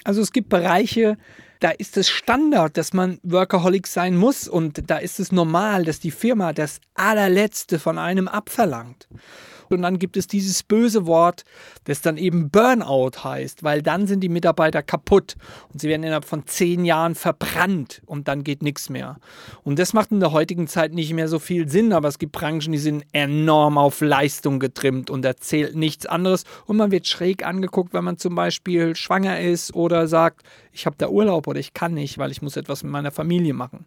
Also es gibt Bereiche, da ist es Standard, dass man Workaholic sein muss und da ist es normal, dass die Firma das allerletzte von einem abverlangt. Und dann gibt es dieses böse Wort, das dann eben Burnout heißt, weil dann sind die Mitarbeiter kaputt und sie werden innerhalb von 10 Jahren verbrannt und dann geht nichts mehr. Und das macht in der heutigen Zeit nicht mehr so viel Sinn, aber es gibt Branchen, die sind enorm auf Leistung getrimmt und da zählt nichts anderes und man wird schräg angeguckt, wenn man zum Beispiel schwanger ist oder sagt, ich habe da Urlaub oder ich kann nicht, weil ich muss etwas mit meiner Familie machen.